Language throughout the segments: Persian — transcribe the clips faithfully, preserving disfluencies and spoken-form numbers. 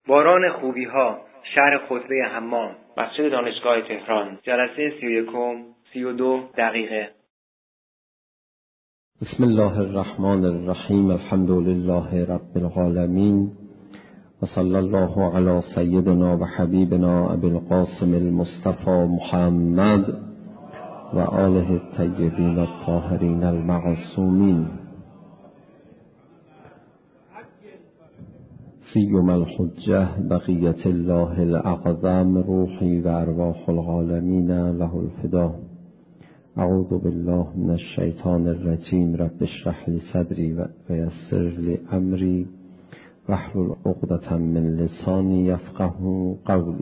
باران خوبی ها، شهر خطبه حمام، مسجد دانشگاه تهران، جلسه سی و یکم، سی و دو دقیقه. بسم الله الرحمن الرحیم. الحمد لله رب العالمین و صلی الله علی سیدنا و حبیبنا ابی القاسم المصطفى محمد و آله الطیبین الطاهرین المعصومین. سیما الحجة بقیة الله الاعظم، روحی و ارواح العالمین له الفدا. اعوذ بالله من الشیطان الرجیم. رب اشرح لی صدری و یسر لی امری واحلل عقدة من لسانی یفقهوا قولی.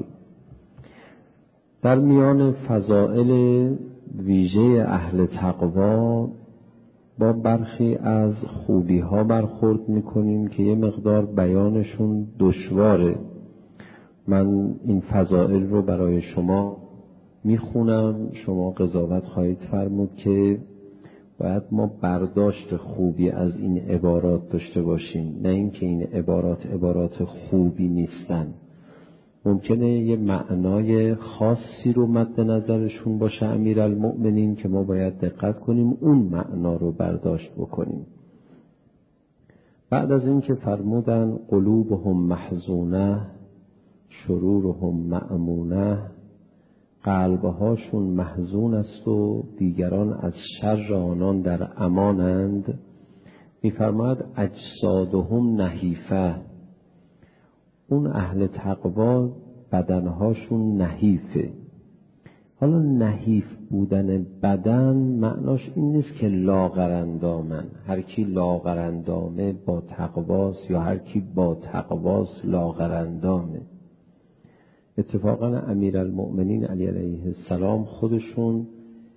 در میان فضائل ویژه اهل تقوا با برخی از خوبی ها برخورد میکنیم که یه مقدار بیانشون دشواره. من این فضائل رو برای شما میخونم، شما قضاوت خواهید فرمود که باید ما برداشت خوبی از این عبارات داشته باشیم، نه اینکه این عبارات عبارات خوبی نیستن. ممکنه یه معنای خاصی رو مد نظرشون باشه امیرالمؤمنین که ما باید دقت کنیم اون معنا رو برداشت بکنیم. بعد از این که فرمودن قلوبهم محزونه شرورهم مأمونه، قلبهاشون محزون است و دیگران از شر آنان در امانند، می‌فرماید اجسادهم نحیفه، اون اهل تقوا بدنهاشون نحیفه. حالا نحیف بودن بدن معناش این نیست که لاغرندامن، هر کی لاغرندامه با تقواست یا هر کی با تقواست لاغرندامه. اتفاقا امیرالمؤمنین علی علیه السلام خودشون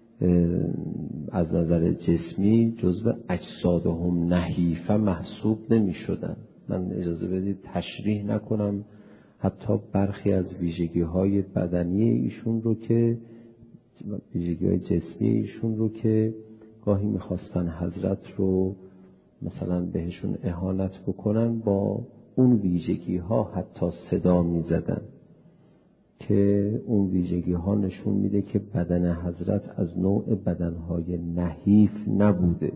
از نظر جسمی جزو اجسادهم نحیفه محسوب نمی شدن. من اجازه بدید تشریح نکنم حتی برخی از ویژگی های بدنی ایشون رو که ویژگی های جسمی ایشون رو که گاهی میخواستن حضرت رو مثلا بهشون اهانت بکنن با اون ویژگی ها حتی صدا میزدن که اون ویژگی ها نشون میده که بدن حضرت از نوع بدنهای نحیف نبوده.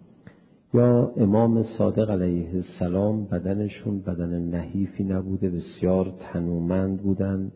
یا امام صادق علیه السلام بدنشون بدن نحیفی نبوده، بسیار تنومند بودن.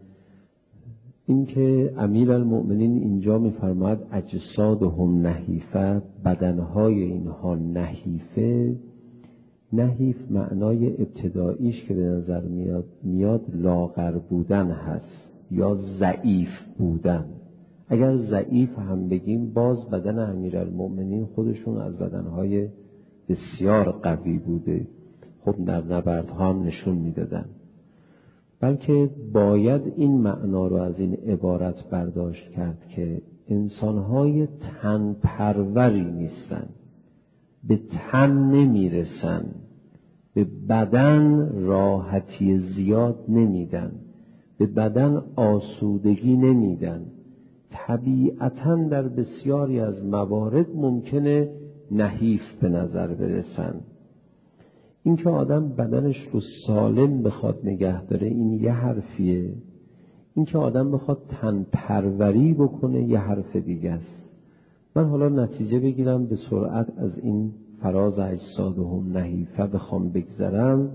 اینکه امیرالمؤمنین اینجا میفرماید اجسادهم نحیفه، بدنهای اینها نحیفه. نحیف معنای ابتداییش که به نظر میاد میاد لاغر بودن هست یا ضعیف بودن. اگر ضعیف هم بگیم باز بدن امیرالمؤمنین خودشون از بدنهای بسیار قوی بوده، خب در نبردها هم نشون میدادن. بلکه باید این معنا رو از این عبارت برداشت کرد که انسانهای تن پروری نیستن، به تن نمیرسن، به بدن راحتی زیاد نمیدن، به بدن آسودگی نمیدن. طبیعتاً در بسیاری از موارد ممکنه نحیف به نظر برسن. این که آدم بدنش رو سالم بخواد نگه داره این یه حرفیه، این که آدم بخواد تن پروری بکنه یه حرف دیگه است. من حالا نتیجه بگیرم به سرعت از این فراز اجسادهم نحیفه بخوام بگذرم.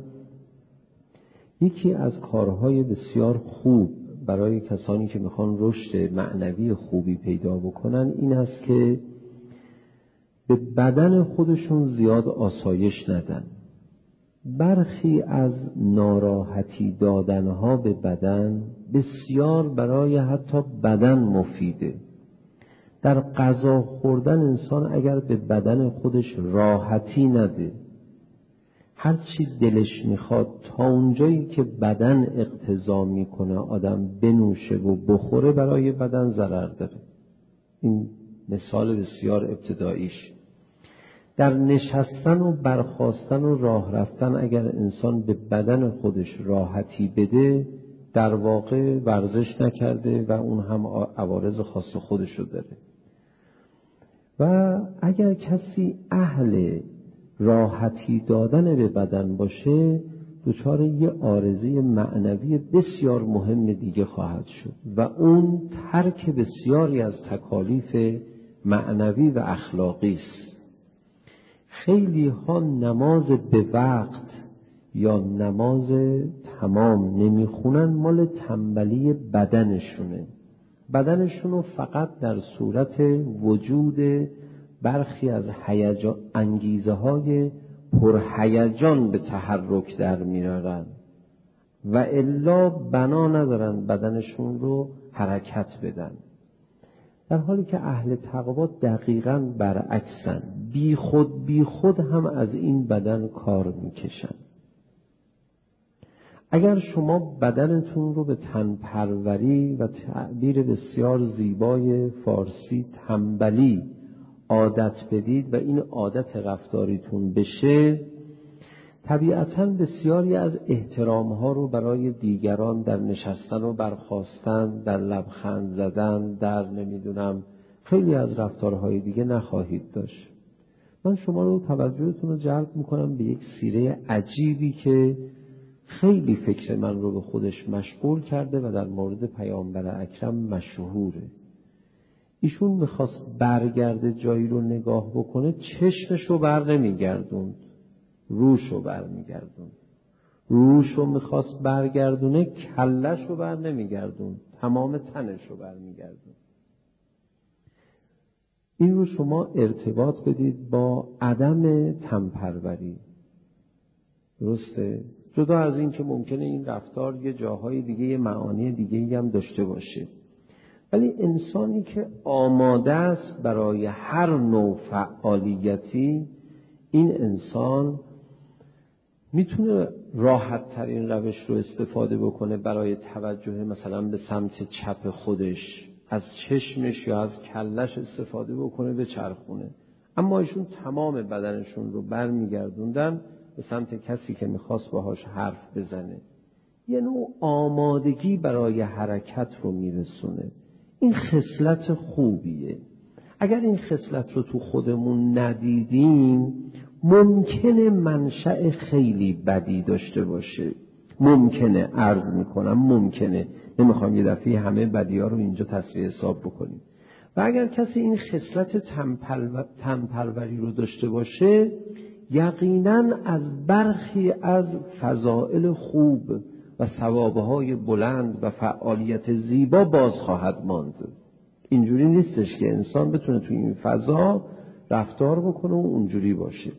یکی از کارهای بسیار خوب برای کسانی که میخوان رشد معنوی خوبی پیدا بکنن این است که به بدن خودشون زیاد آسایش ندن. برخی از ناراحتی دادنها به بدن بسیار برای حتی بدن مفیده. در غذا خوردن انسان اگر به بدن خودش راحتی نده، هر چی دلش میخواد تا اونجایی که بدن اقتضا میکنه آدم بنوشه و بخوره، برای بدن ضرر داره. این مثال بسیار ابتداییش. در نشستن و برخاستن و راه رفتن اگر انسان به بدن خودش راحتی بده، در واقع ورزش نکرده و اون هم عوارض خاص خودشو داره. و اگر کسی اهل راحتی دادن به بدن باشه، دچار یه عارضه معنوی بسیار مهم دیگه خواهد شد و اون ترک بسیاری از تکالیف معنوی و اخلاقی است. خیلی ها نماز به وقت یا نماز تمام نمیخونن، مال تنبلی بدنشونه. بدنشونو فقط در صورت وجود برخی از هیجان انگیزه های پرهیجان به تحرک در میارن و الا بنا ندارن بدنشون رو حرکت بدن، در حالی که اهل تقوا دقیقاً برعکسن، بی خود بی خود هم از این بدن کار میکشن. اگر شما بدنتون رو به تنپروری و تعبیر بسیار زیبای فارسی تنبلی عادت بدید و این عادت رفتاریتون بشه، طبیعتاً بسیاری از احترامها رو برای دیگران در نشستن و برخاستن، در لبخند زدن، در نمیدونم خیلی از رفتارهای دیگه نخواهید داشت. من شما رو توجهتون رو جلب میکنم به یک سیره عجیبی که خیلی فکر من رو به خودش مشغول کرده و در مورد پیامبر اکرم مشهوره. ایشون میخواست برگرده جایی رو نگاه بکنه، چشمش رو بر نمیگردوند، روش رو بر میگردوند. روش رو میخواست برگردونه، کلش رو بر نمیگردوند، تمام تنش رو بر میگردوند. این رو شما ارتباط بدید با عدم تنپروری. درسته؟ جدا از این که ممکنه این رفتار یه جاهای دیگه یه معانی دیگه هم داشته باشه، ولی انسانی که آماده است برای هر نوع فعالیتی، این انسان میتونه راحت ترین روش رو استفاده بکنه برای توجه مثلا به سمت چپ خودش، از چشمش یا از کلش استفاده بکنه به چرخونه، اما ایشون تمام بدنشون رو برمیگردوندن به سمت کسی که میخواست باهاش حرف بزنه. یه نوع آمادگی برای حرکت رو میرسونه. این خصلت خوبیه. اگر این خصلت رو تو خودمون ندیدیم، ممکنه منشأ خیلی بدی داشته باشه. ممکنه، عرض میکنم ممکنه، نمیخوام یه دفعه همه بدی ها رو اینجا تصفیه حساب بکنیم. و اگر کسی این خصلت تنپروری رو داشته باشه، یقیناً از برخی از فضائل خوب و ثوابهای بلند و فعالیت زیبا باز خواهد ماند. اینجوری نیستش که انسان بتونه تو این فضا رفتار بکنه و اونجوری باشه.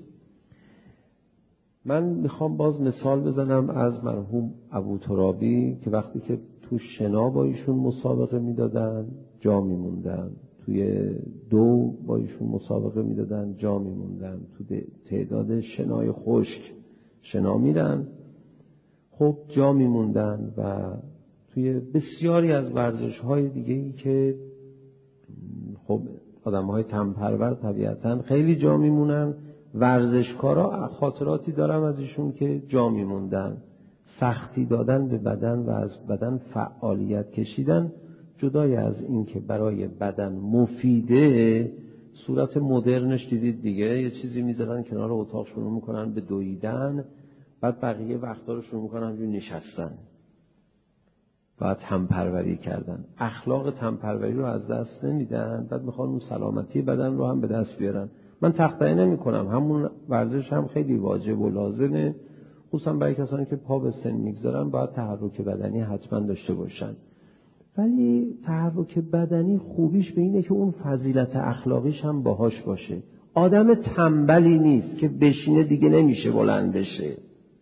من میخوام باز مثال بزنم از مرحوم ابوترابی که وقتی که تو شنا با ایشون مسابقه میدادن جا میموندن، توی دو با ایشون مسابقه میدادن جا میموندن، تو تعداد شنای خشک شنا میرن خب جا میموندن و توی بسیاری از ورزش‌های دیگه‌ای که خب آدم‌های تنپرور طبیعتاً خیلی جا میمونن. ورزشکارا خاطراتی دارم از ایشون که جا میموندن. سختی دادن به بدن و از بدن فعالیت کشیدن، جدای از این که برای بدن مفیده، صورت مدرنش دیدید دیگه، یه چیزی میذارن کنار اتاق شروع میکنن به دویدن، بعد بقیه وقتا رو شروع میکنن روی نشستن و تنپروری کردن. اخلاق تنپروری رو از دست نمیدن، بعد میخوان اون سلامتی بدن رو هم به دست بیارن. من تخطئه نمی کنم، همون ورزش هم خیلی واجب و لازمه، خصوصا برای کسانی که پا به سن میگذارن باید تحرک بدنی حتما داشته باشن. ولی تحرک بدنی خوبیش به اینه که اون فضیلت اخلاقیش هم باهاش باشه. آدم تنبلی نیست که بشینه دیگه نمیشه بلند بشه.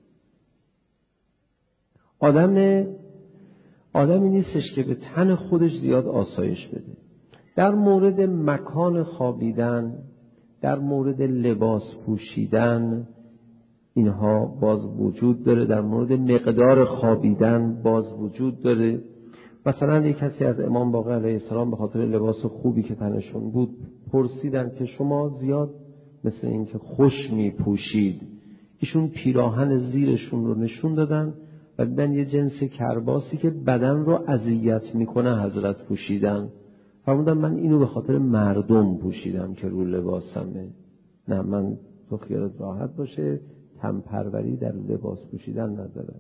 آدم آدمی نیستش که به تن خودش زیاد آسایش بده. در مورد مکان خوابیدن، در مورد لباس پوشیدن، اینها باز وجود داره. در مورد مقدار خوابیدن باز وجود داره. مثلا یک کسی از امام باقر علیه السلام به خاطر لباس خوبی که تنشون بود پرسیدن که شما زیاد مثل این که خوش می پوشید. ایشون پیراهن زیرشون رو نشون دادن و دیدن یه جنس کرباسی که بدن رو اذیت میکنه حضرت پوشیدن. فرمودن من اینو به خاطر مردم پوشیدم که رو لباسمه. نه، من تو خیالت راحت باشه، تن‌پروری در لباس پوشیدن ندارد.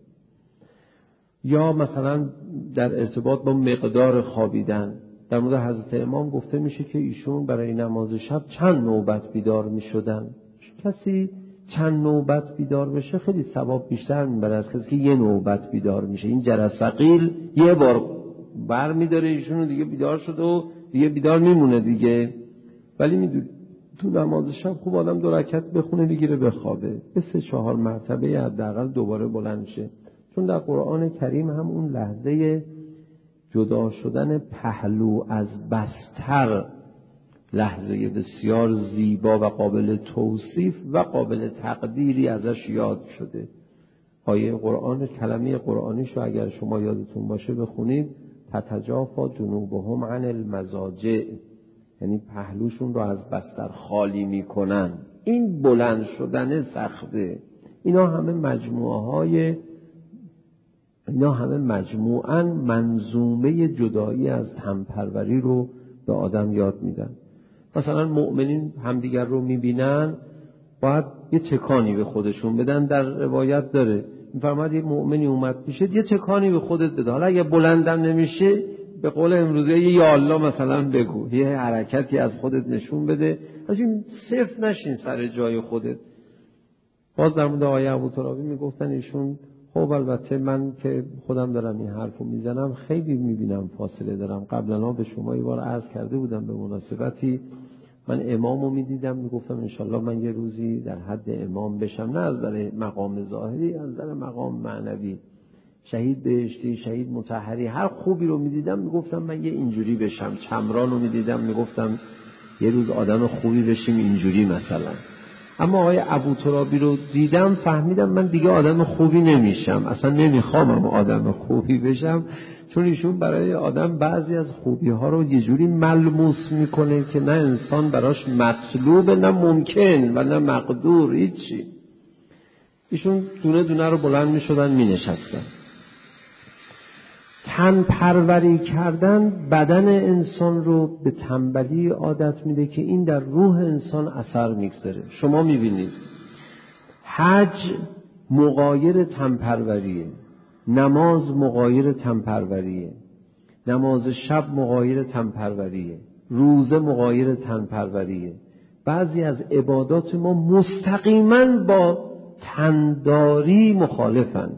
یا مثلا در ارتباط با مقدار خوابیدن، در مورد حضرت امام گفته میشه که ایشون برای نماز شب چند نوبت بیدار میشدن. کسی چند نوبت بیدار بشه خیلی ثواب بیشتر میبره از کسی که یه نوبت بیدار میشه. این جرثقیل یه بار بر میداره ایشون دیگه بیدار شد و دیگه بیدار میمونه دیگه. ولی میدونی تو نماز شب خوب آدم دو رکعت بخونه بگیره بخوابه، به سه چهار مرتبه حداقل دوباره بلند شه. چون در قرآن کریم هم اون لحظه جدا شدن پهلو از بستر لحظه بسیار زیبا و قابل توصیف و قابل تقدیری ازش یاد شده. آیه قرآن، کلمه قرآنیشو اگر شما یادتون باشه بخونید، تتجافا جنوبهم عن المضاجع، یعنی پهلوشون رو از بستر خالی میکنن. این بلند شدن سخته. اینا همه مجموعه های اینا همه مجموعاً منظومه جدایی از تن‌پروری رو به آدم یاد میدن. مثلا مؤمنین همدیگر رو میبینن باید یه تکانی به خودشون بدن. در روایت داره میفرماد یه مؤمنی اومد پیشت یه تکانی به خودت بده، حالا اگه بلندم نمیشه به قول امروزی یه یا الله مثلا بگو، یه حرکتی از خودت نشون بده، همین صفر نشین سر جای خودت. باز در مورد آیه ابوترابی میگفتن ایشون خب البته من که خودم دارم این حرفو میزنم خیلی میبینم فاصله دارم. قبلا به شما یه بار عرض کرده بودم به مناسبتی من امامو میدیدم میگفتم انشالله من یه روزی در حد امام بشم، نه از در مقام ظاهری، از در مقام معنوی. شهید بهشتی، شهید مطهری، هر خوبی رو میدیدم میگفتم من یه اینجوری بشم. چمران رو میدیدم میگفتم یه روز آدم خوبی بشیم اینجوری مثلا. اما آقای ابوترابی رو دیدم فهمیدم من دیگه آدم خوبی نمیشم، اصلا نمیخوام آدم خوبی بشم، چون ایشون برای آدم بعضی از خوبی ها رو یه جوری ملموس میکنه که نه انسان براش مطلوب، نه ممکن و نه مقدور، هیچی. ایشون دونه دونه رو بلند میشدن مینشستن. تن پروری کردن بدن انسان رو به تنبلی عادت میده که این در روح انسان اثر میگذاره. شما میبینید حج مغایر تن پروریه، نماز مغایر تن پروریه، نماز شب مغایر تن پروریه، روزه مغایر تن پروریه. بعضی از عبادات ما مستقیما با تنداری مخالفن.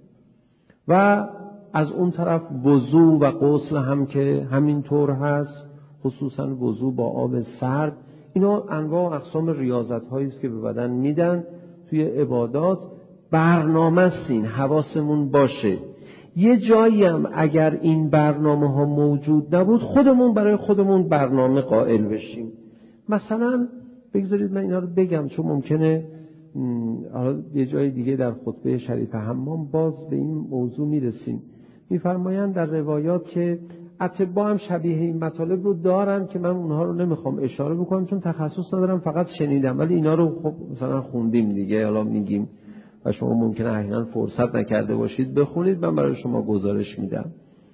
و از اون طرف وضو و غسل هم که همینطور هست، خصوصا وضو با آب سرد. اینا انواع و اقسام ریاضت هایی است که به بدن میدن توی عبادات. برنامه است، این حواسمون باشه. یه جایی هم اگر این برنامه ها موجود نبود خودمون برای خودمون برنامه قائل بشیم. مثلا بگذارید من اینا رو بگم چون ممکنه یه جای دیگه در خطبه شریف حمام باز به این موضوع میرسیم. میفرمایند در روایات که اطباء هم شبیه این مطالب رو دارن که من اونها رو نمیخوام اشاره بکنم چون تخصص ندارم، فقط شنیدم، ولی اینا رو خب مثلا خوندیم دیگه، حالا میگیم و شما ممکنه احیانا فرصت نکرده باشید بخونید، من برای شما گزارش میدم.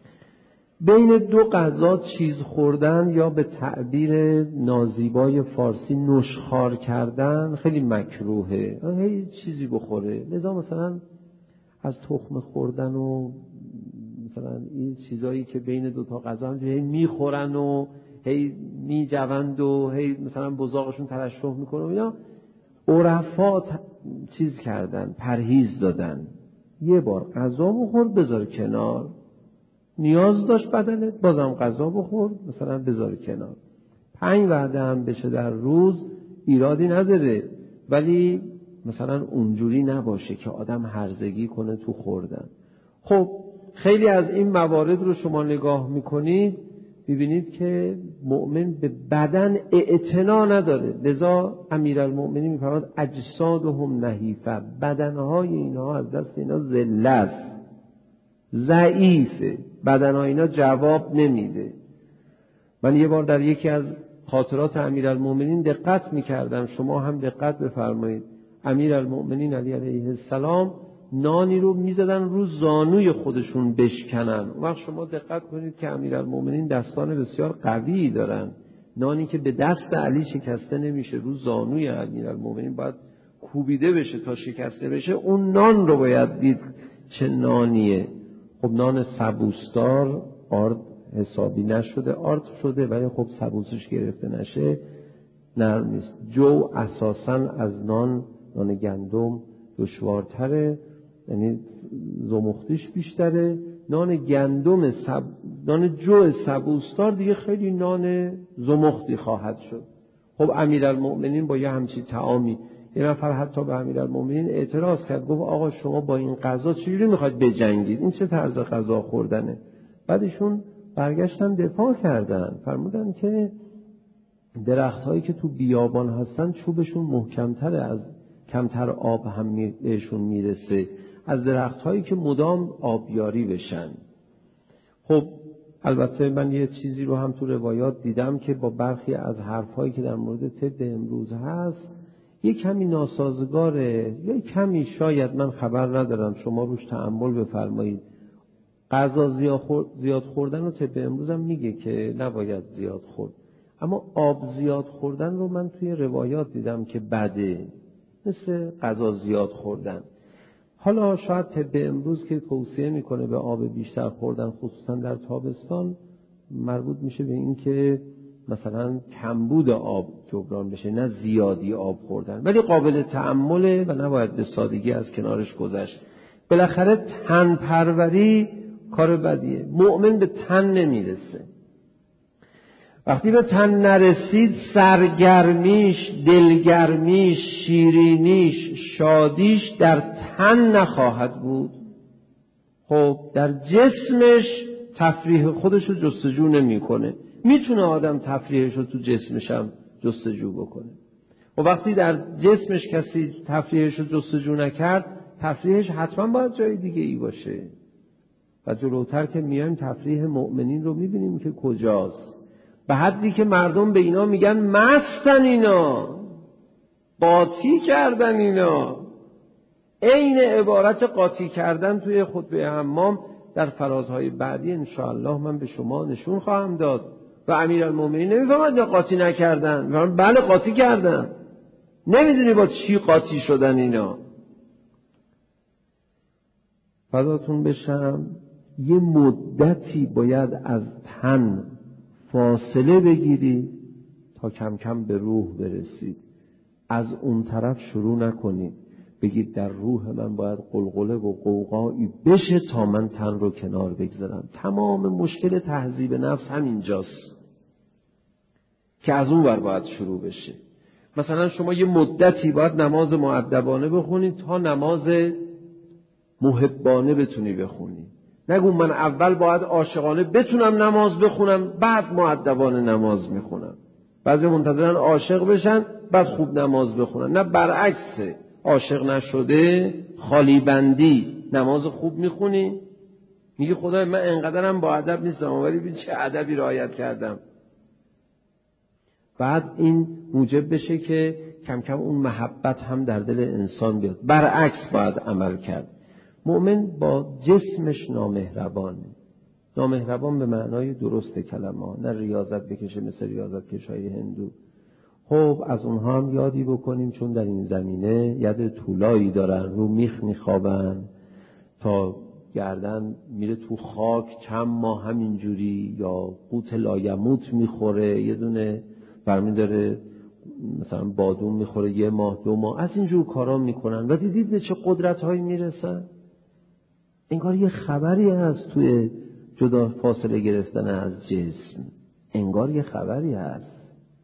بین دو غذا چیز خوردن یا به تعبیر نازیبای فارسی نشخوار کردن خیلی مکروهه. هی چیزی بخوره، لذا مثلا از تخم خوردن و مثلا این چیزایی که بین دو تا غذا هم هی میخورن و هی میجوند و هی مثلا بزاقشون ترشح میکنه و اینا، عرفا چیز کردن، پرهیز دادن. یه بار غذا بخور بذار کنار، نیاز داشت بدنت بازم غذا بخور مثلا بذار کنار. پنج وعده هم بشه در روز ایرادی نداره، ولی مثلا اونجوری نباشه که آدم هرزگی کنه تو خوردن. خب خیلی از این موارد رو شما نگاه میکنید میبینید که مؤمن به بدن اعتنا نداره. لذا امیرالمؤمنین میفرماد اجسادهم نحیفه، بدنهای اینها از دست اینا ذله است، ضعیفه، بدنهای اینا جواب نمیده. من یه بار در یکی از خاطرات امیرالمؤمنین دقت میکردم، شما هم دقت بفرمایید. امیرالمؤمنین علی علیه السلام نانی رو میزدن رو زانوی خودشون بشکنن. اون وقت شما دقت کنید که امیرالمؤمنین دستان بسیار قوی دارن، نانی که به دست علی شکسته نمیشه رو زانوی امیرالمؤمنین باید کوبیده بشه تا شکسته بشه، اون نان رو باید دید چه نانیه. خب نان سبوسدار آرد حسابی نشده، آرد شده ولی خب سبوسش گرفته نشه نرم نیست. جو اساساً از نان نان گندم دشوارتره، یعنی زمختیش بیشتره. نان گندم سب... نان جو سبوسدار دیگه خیلی نان زمختی خواهد شد. خب امیرالمؤمنین با یه همچین طعامی، یه نفر حتی به امیرالمؤمنین اعتراض کرد، گفت آقا شما با این غذا چجوری میخواید بجنگید؟ این چه طرز غذا خوردنه؟ بعدشون برگشتن دفاع کردن، فرمودن که درخت هایی که تو بیابان هستن چوبشون محکمتره، از کمتر آب هم بهشون میرسه از درخت هایی که مدام آبیاری بشن. خب البته من یه چیزی رو هم تو روایات دیدم که با برخی از حرفایی که در مورد طب امروز هست یه کمی ناسازگاره، یا کمی شاید، من خبر ندارم، شما روش تأمل بفرمایید. غذا زیاد خوردن رو طب امروز هم میگه که نباید زیاد خورد، اما آب زیاد خوردن رو من توی روایات دیدم که بده، مثل غذا زیاد خوردن. حالا شاید طب امروز که توصیه میکنه به آب بیشتر خوردن خصوصا در تابستان، مربوط میشه به این که مثلا کمبود آب جبران بشه، نه زیادی آب خوردن، ولی قابل تأمله و نباید به سادگی از کنارش گذشت. بالاخره تن پروری کار بدیه، مؤمن به تن نمیرسه. وقتی به تن نرسید سرگرمیش، دلگرمیش، شیرینیش، شادیش در تن نخواهد بود. خب در جسمش تفریح خودش رو جستجو نمی کنه. میتونه آدم تفریحش رو تو جسمش هم جستجو بکنه. و وقتی در جسمش کسی تفریحش رو جستجو نکرد، تفریحش حتما باید جای دیگه ای باشه. و جلوتر که میایم تفریح مؤمنین رو میبینیم که کجاست. به حدی که مردم به اینا میگن مستن، اینا قاطی کردن، اینا عین عبارت قاطی کردن توی خطبه حمام در فرازهای بعدی انشاءالله من به شما نشون خواهم داد. و امیرالمومنین نمیفهمد یا قاطی نکردن، میفهمد بله قاطی کردن. نمیدونی با چی قاطی شدن اینا. فداتون بشم، یه مدتی باید از تن فاصله بگیرید تا کم کم به روح برسید. از اون طرف شروع نکنید بگید در روح من باید قلقله و قوقایی بشه تا من تن رو کنار بگذارم. تمام مشکل تهذیب نفس همینجاست که از اون ور باید شروع بشه. مثلا شما یه مدتی باید نماز مؤدبانه بخونید تا نماز محبانه بتونی بخونی. نگو من اول باید عاشقانه بتونم نماز بخونم بعد مؤدبانه نماز میخونم. بعضی منتظرن عاشق بشن بعد خوب نماز بخونن. نه، برعکسه. عاشق نشده خالی بندی نماز خوب میخونی، میگی خدای من انقدرم با ادب نیستم ولی ببین چه ادبی رعایت کردم. بعد این موجب بشه که کم کم اون محبت هم در دل انسان بیاد. برعکس باید عمل کرد. مؤمن با جسمش نامهربانه. نامهربان به معنای درست کلمه، نه ریاضت بکشه مثل ریاضت کشای هندو. خب از اونها هم یادی بکنیم، چون در این زمینه ید طولایی دارن، رو میخ میخوابن تا گردن میره تو خاک چند ماه همینجوری، یا قوت لایموت میخوره، یه دونه برمی داره مثلا بادوم میخوره یه ماه دو ماه، از اینجور کارا میکنن و دیدید به چه قدرت هایی میرسن. انگار یه خبری هست توی جدا فاصله گرفتن از جسم، انگار یه خبری هست.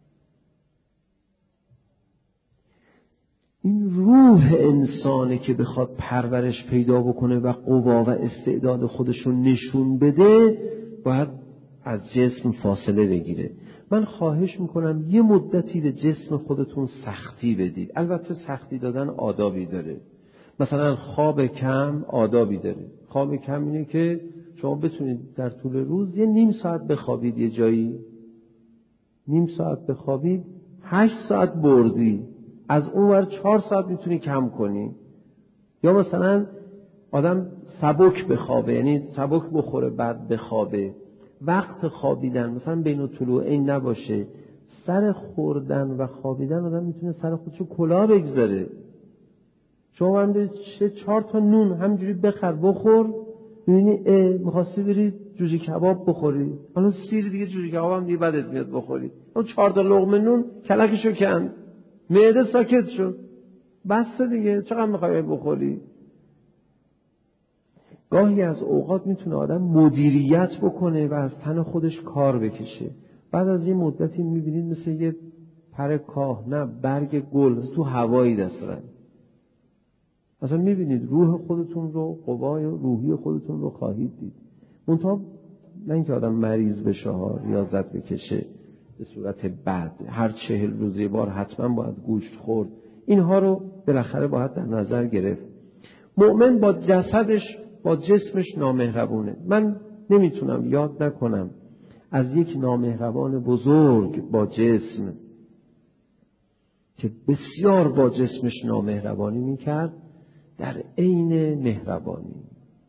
این روح انسانه که بخواد پرورش پیدا بکنه و قوا و استعداد خودشون نشون بده، باید از جسم فاصله بگیره. من خواهش میکنم یه مدتی به جسم خودتون سختی بدید. البته سختی دادن آدابی داره. مثلا خواب کم آدابی داره. خواب کم اینه که شما بتونید در طول روز یه نیم ساعت بخوابید، یه جایی نیم ساعت بخوابید، هشت ساعت بردی، از اون ور چهار ساعت میتونی کم کنی. یا مثلا آدم سبک بخوابه، یعنی سبک بخوره بعد بخوابه. وقت خوابیدن مثلا بین الطلوعین نباشه. سر خوردن و خوابیدن آدم میتونه سر خودشو کلاه بگذاره. شما هم برید چه چهار تا نون همجوری بخر بخور، می‌بینی اه می‌خواستی برید جوجه کباب بخوری، حالا سیر دیگه جوجه کباب هم دیگه بدت میاد بخوری، اون چهار تا لقمه نون کلکشو کند، معده ساکت شد، بس دیگه چقدر می‌خوای بخوری؟ گاهی از اوقات میتونه آدم مدیریت بکنه و از تن خودش کار بکشه، بعد از این مدتی می‌بینید مثل یه پر کاه، نه برگ گل تو هوایی دست دارن. اصلا می‌بینید روح خودتون رو، قوای روحی خودتون رو خواهید دید. منتها نه اینکه آدم مریض بشه ها، ریاضت بکشه به صورت بد، هر چهل روز یه بار حتما باید گوشت خورد، اینها رو بالاخره باید در نظر گرفت. مؤمن با جسدش، با جسمش نامهربونه. من نمیتونم یاد نکنم از یک نامهربان بزرگ با جسم که بسیار با جسمش نامهربانی میکرد در عین مهربانی،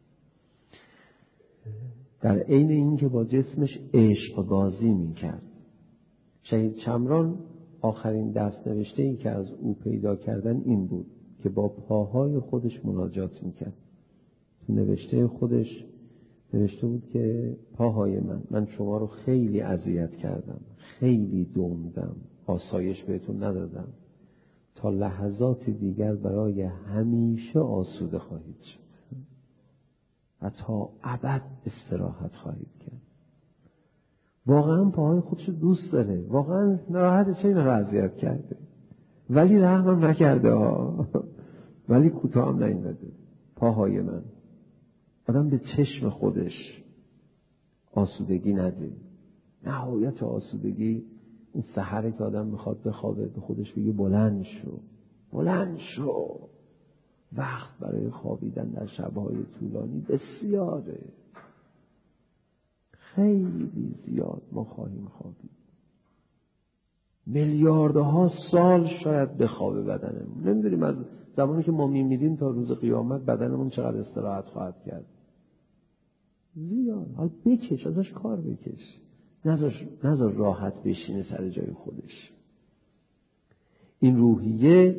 در عین این که با جسمش عشق بازی میکرد. شهید شمران آخرین دست نوشته ای که از او پیدا کردن این بود که با پاهای خودش مناجات میکرد. تو نوشته خودش نوشته بود که پاهای من من شما رو خیلی اذیت کردم، خیلی دومدم، آسایش بهتون ندادم، تا لحظات دیگر برای همیشه آسوده خواهید شد و تا ابد استراحت خواهید کرد. واقعا پاهای خودشو دوست داره، واقعا ناراحته چه اینا رو اذیت کرده، ولی رحمم نکرده ها، ولی کوتاه هم نیومده. پاهای من، آدم به چشم خودش آسودگی نده. نهایت آسودگی اون سحره که آدم میخواد بخوابه به خودش بگه بلند شو، بلند شو. وقت برای خوابیدن در شبهای طولانی بسیاره، خیلی زیاد ما خواهیم خوابید. میلیاردها سال شاید بخوابه بدنمون. نمیدونیم از زمانی که ما میمیریم تا روز قیامت بدنمون چقدر استراحت خواهد کرد. زیاد. حالا بکش، ازش کار بکش، نذار نذار راحت بشینه سر جای خودش. این روحیه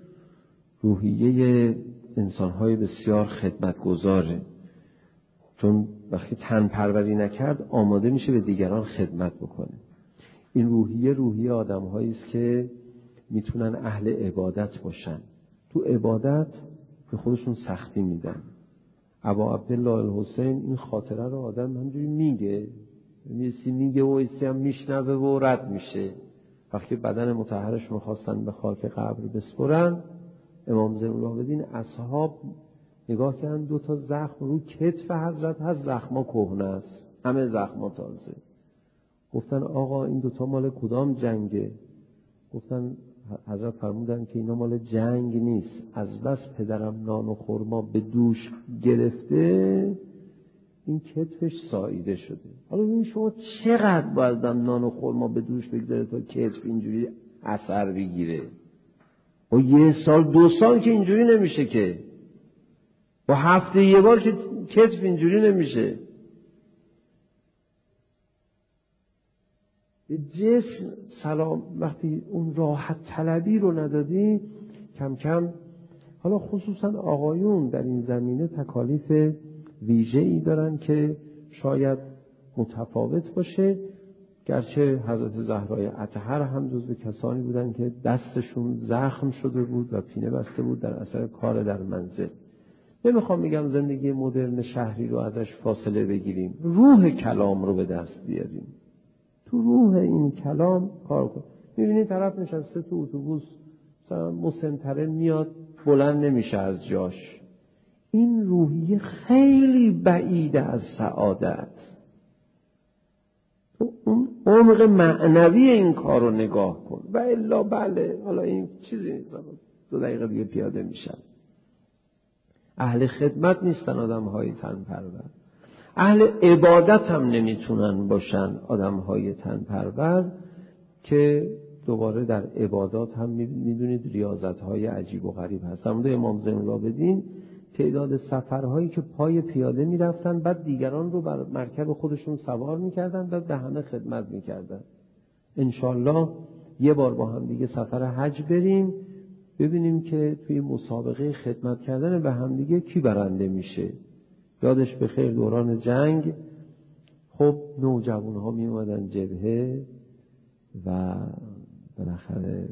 روحیه انسان‌های بسیار خدمتگزاره، چون وقتی تن پروری نکرد آماده میشه به دیگران خدمت بکنه. این روحیه روحیه آدم‌هایی است که میتونن اهل عبادت باشن، تو عبادت به خودشون سختی میدن. ابا عبدالله الحسین این خاطره رو آدم همجوری میگه، میسی میگه و ایسی هم میشنوه و رد میشه. وقتی بدن مطهرش میخواستن به خاک قبر بسپرن، امام زین العابدین اصحاب نگاه کردن دو تا زخم رو کتف حضرت هست، زخما کهنه است، همه زخما تازه. گفتن آقا این دوتا مال کدام جنگه؟ گفتن حضرت فرمودن که اینا مال جنگ نیست، از بس پدرم نان و خرما به دوش گرفته این کتفش ساییده شده. حالا ببین شما چقدر باید نان و خرما به دوش بگذاره تا کتف اینجوری اثر بگیره؟ و یه سال دو سال که اینجوری نمیشه، که با هفته یه بار که کتف اینجوری نمیشه. به جسم سلام وقتی اون راحت طلبی رو ندادی، کم کم، حالا خصوصا آقایون در این زمینه تکالیف ویژه‌ای دارن که شاید متفاوت باشه، گرچه حضرت زهرای اطهر هم جزو کسانی بودن که دستشون زخم شده بود و پینه بسته بود در اثر کار در منزل. نمیخوام بگم زندگی مدرن شهری رو ازش فاصله بگیریم، روح کلام رو به دست بیاریم، تو روح این کلام کار کن. میبینی طرف نشسته تو اتوبوس مثلا مسن‌تره میاد بلند نمیشه از جاش، این روحیه خیلی بعیده از سعادت. تو اون عمق معنوی این کار رو نگاه کن و الا بله حالا این چیزی نیست، دو دقیقه دیگه پیاده میشن. اهل خدمت نیستن آدم های تن پرور، اهل عبادت هم نمیتونن باشن آدم های تن پرور، که دوباره در عبادات هم میدونید ریاضت های عجیب و غریب هست. در مورد امام زین العابدین تعداد سفرهایی که پای پیاده میرفتن، بعد دیگران رو بر مرکب خودشون سوار میکردن و به همه خدمت میکردن. انشالله یه بار با هم دیگه سفر حج بریم، ببینیم که توی مسابقه خدمت کردن به همدیگه کی برنده میشه. یادش به خیر دوران جنگ خب نوجوان‌ها می اومدن جبهه و بالاخره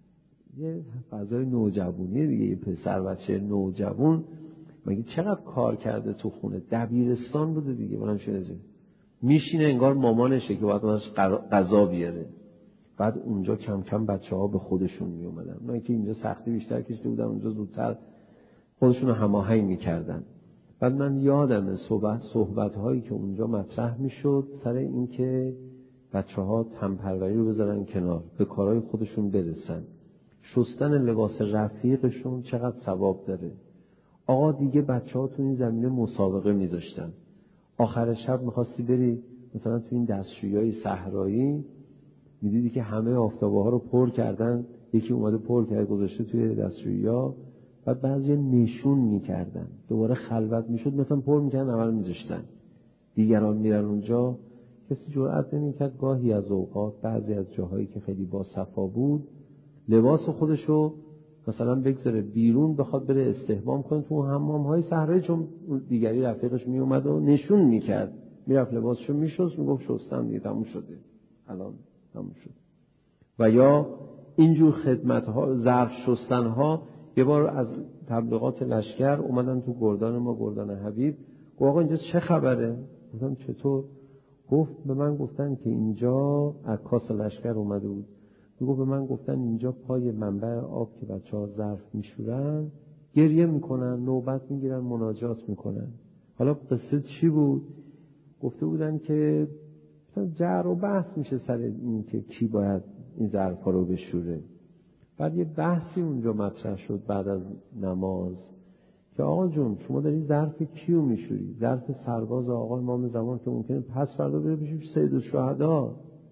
یه فضای نوجوانی دیگه، یه پسر بچه نوجوان مگه چقدر کار کرده تو خونه، دبیرستان بوده دیگه، بلند شده میشینه انگار مامانشه که باید ازش غذا بیاره. بعد اونجا کم کم بچه‌ها به خودشون می اومدن، نه که اینجا سختی بیشتر کشیده بودن، اونجا زودتر خودشون رو هماهنگ می‌کردن. بعد من یادمه صحبت صحبت هایی که اونجا مطرح میشد سر این که بچه‌ها تن‌پروری رو بذارن کنار، به کارهای خودشون برسن. شستن لباس رفیقشون چقدر ثواب داره. آقا دیگه بچه‌ها تو این زمینه مسابقه میذاشتن. آخر شب می‌خواستی بری مثلا تو این دستشویی‌های صحرایی، می‌دیدی که همه آفتابه‌ها رو پر کردن، یکی اومده پر کرده گذاشته توی دستشویی‌ها، بعد بعضی نشون میکردن، دوباره خلوت میشد مثلا پر میکردن عمل میذاشتن، دیگران میرن اونجا، کسی جرئت نمیکرد گاهی از اوقات بعضی از جاهایی که خیلی با صفا بود لباس خودشو مثلا بگذاره بیرون بخواد بره استحمام کنه تو حمام‌های صحرایی، چون دیگری رفیقش میومد و نشون میکرد، میرفت لباسشو میشست میگفت شستم دیگه تموم شده الان تموم شد. و یا اینجور خدمت‌ها، ظرف شستن‌ها. یه بار از تبلیغات لشکر اومدن تو گردان ما، گردان حبیب، گفت آقا اینجا چه خبره؟ گفتم چطور؟ گفت به من گفتن که اینجا عکاس لشکر اومده بود، گفت به من گفتن اینجا پای منبع آب که بچه‌ها ظرف میشورن گریه میکنن، نوبت میگیرن، مناجات میکنن. حالا قصه چی بود؟ گفته بودن که جر و بحث میشه سر این که کی باید این ظرفا رو بشوره. بعد یه بحثی اونجا مطرح شد بعد از نماز که آقا جون شما داری ظرف کیو میشوری؟ ظرف سرباز آقا امام زمان که ممکنه پس فردا بره بشه سید الشهدا.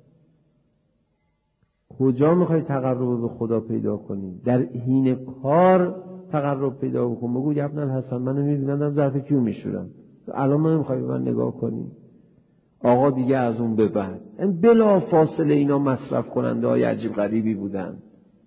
کجا میخوای تقرب به خدا پیدا کنی؟ در حین کار تقرب پیدا بکن. بگو یا ابن الحسن منو میبینم دارم ظرف کیو میشورم، الان من نمیخوای به من نگاه کنی؟ آقا دیگه از اون به بعد بلا فاصله اینا مصرف کننده های عجیب غریبی بودن.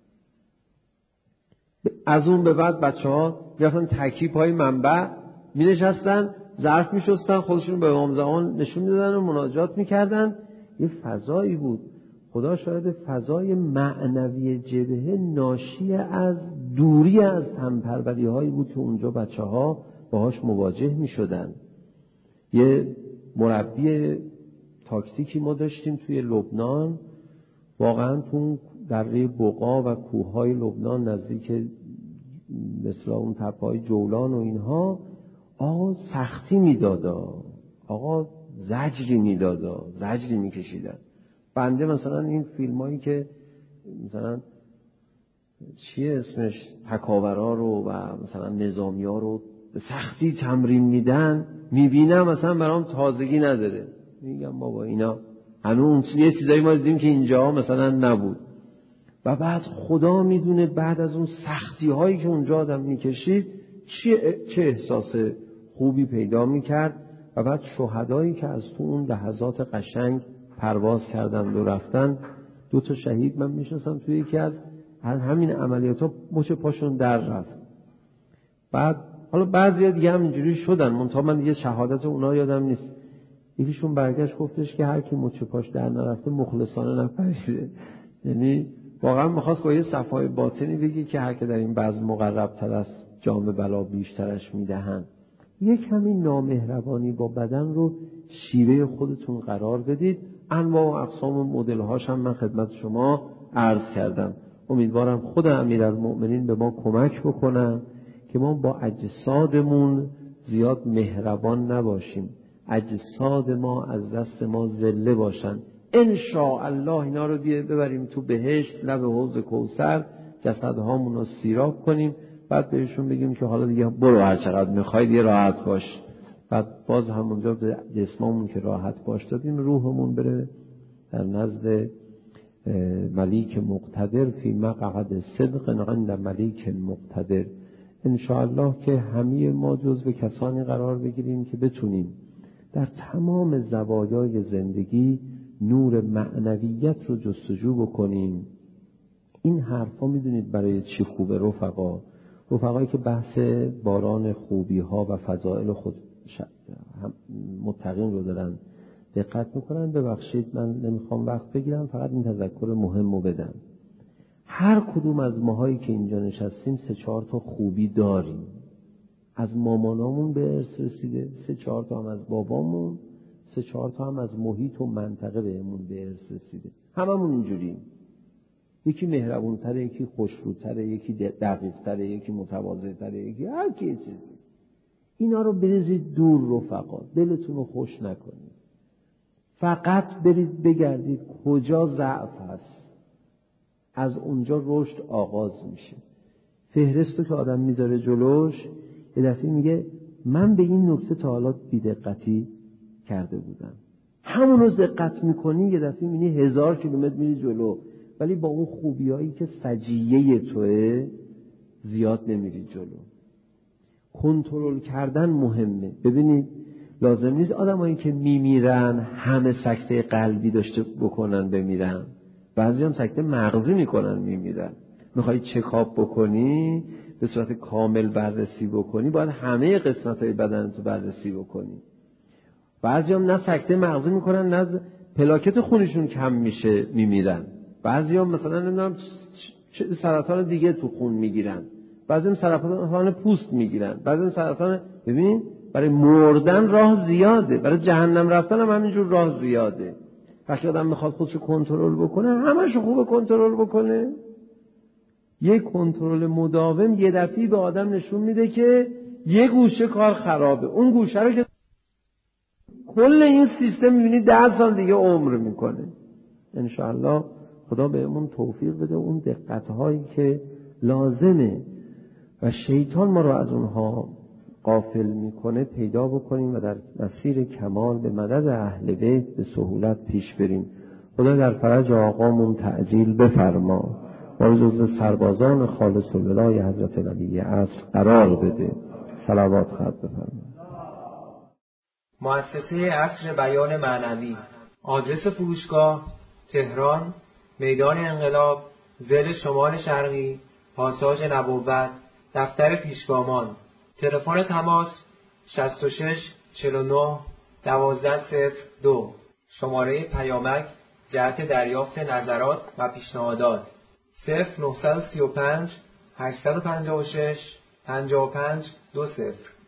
از اون به بعد بچه ها میرفتن تکیه پای منبع می نشستن، ظرف می شستن، خودشون به امام زمان نشون میدادن و مناجات می کردن. یه فضایی بود، خدا شاید فضای معنوی جبهه ناشی از دوری از تن‌پروری هایی بود که اونجا بچه ها باهاش مواجه می شدن. یه مربی تاکتیکی ما داشتیم توی لبنان، واقعا تو دره بقا و کوههای لبنان نزدیک مثل اون تپه‌های جولان و اینها، آقا سختی میدادا، آقا زجری میدادا، زجری میکشیدن. بنده مثلا این فیلمایی که مثلا چیه اسمش تکاورا رو و مثلا نظامی‌ها رو به سختی تمرین میدن میبینم، مثلا برام تازگی نداره، میگم بابا اینا هنوز یه چیزایی ما دیدیم که اینجا مثلا نبود. و بعد خدا میدونه بعد از اون سختی هایی که اونجا آدم میکشید چه چه احساس خوبی پیدا میکرد. و بعد شهدایی که از تو اون لحظات قشنگ پرواز کردن و رفتن، دو تا شهید من میشناسم توی یکی از همین عملیات ها مچ پاشون در رفت. بعد حالا بعضیا دیگه هم اینجوری شدن، منتها من دیگه شهادت اونا یادم نیست. یکیشون برگشت گفتش که هر کی مچ پاش در نرفته مخلصانه نپریده. یعنی واقعا می‌خواست با یه صفای باطنی بگی که هر که در این بزم مقرب تر است جام بلا بیشترش میدهند. یک همین نامهربانی با بدن رو شیوه خودتون قرار بدید. انواع و اقسام و مدل‌هاش هم من خدمت شما عرض کردم. امیدوارم خود امیرالمؤمنین به ما کمک بکنن که ما با اجسادمون زیاد مهربان نباشیم، اجساد ما از دست ما ذله باشن. ان شاء الله اینا رو ببریم تو بهشت لب حوض کوثر، جسدهامون رو سیراب کنیم، بعد بهشون بگیم که حالا دیگه برو هر چقدر میخواید یه راحت باش. بعد باز همونجا به جسممون که راحت باش دادیم، روحمون بره در نزد ملیک مقتدر فی مقعد صدق عند ملیک مقتدر. ان شاء الله که همه ما جزو کسانی قرار بگیریم که بتونیم در تمام زوایای زندگی نور معنویت رو جستجو بکنیم. این حرفا میدونید برای چی خوبه رفقا؟ رفقایی که بحث باران خوبی ها و فضائل خود متقین رو دارن دقت میکنن. ببخشید من نمیخوام وقت بگیرم، فقط این تذکر مهم رو بدم. هر کدوم از ماهایی که اینجا نشستیم سه چهار تا خوبی داریم. از مامانامون به ارث رسیده، سه چهار تا هم از بابامون، سه چهار تا هم از محیط و منطقه بهمون به ارث رسیده. هممون اینجوریم. یکی مهربونتره، یکی خوشروتره، یکی دقیقتره، یکی متواضع‌تره، یکی هر کی چیزی. اینا رو بریزید دور رفقا، دلتون رو خوش نکنید. فقط برید بگردید کجا ضعف هست، از اونجا رشد آغاز میشه. فهرستو که آدم میذاره جلوش، یه دفعه میگه من به این نکته تا حالا بی‌دقتی کرده بودم. همون روز دقت میکنی یه دفعه میبینی هزار کیلومتر میری جلو، ولی با اون خوبیایی که سجیه توه زیاد نمیری جلو. کنترل کردن مهمه. ببینید لازم نیست آدمایی که میمیرن همه سکته قلبی داشته بکنن بمیرن. بعضی هم سکته مغزی میکنن میمیرن. میخوای چکاپ بکنی، به صورت کامل بررسی بکنی، باید همه قسمت‌های بدنتو بررسی بکنی. بعضی هم نه سکته مغزی میکنن نه پلاکت خونشون کم میشه میمیرن. بعضی هم مثلا نمیدونم سرطان دیگه تو خون میگیرن، بعضی هم سرطان پوست میگیرن، بعضی هم سرطان. ببین برای مردن راه زیاده، برای جهنم رفتن هم همینجور راه زیاده. وقتی آدم میخواد خودشو کنترل بکنه همه‌شو خوب کنترل بکنه. یک کنترل مداوم یه دفعی به آدم نشون میده که یه گوشه کار خرابه، اون گوشه رو که کل این سیستم میبینی ده سال دیگه عمر میکنه. انشاءالله خدا بهمون توفیق بده اون دقت‌هایی که لازمه و شیطان ما رو از اونها غافل میکنه پیدا بکنیم و در مسیر کمال به مدد اهل بیت به سهولت پیش بریم. خدا در فرج آقامون تعجیل بفرما، ما رو جزو سربازان خالص الولای حضرت ولی عصر قرار بده. صلوات خط بفرما. مؤسسه عصر بیان معنوی، آدرس فروشگاه تهران، میدان انقلاب، زل شمال شرقی، پاساژ نبوت، دفتر پیشگامان. تلفن تماس شصت و شش چهل و نه دوازده صفر دو. شماره پیامک جهت دریافت نظرات و پیشنهادات صفر نه سه پنج هشت پنج شش پنج پنج دو صفر.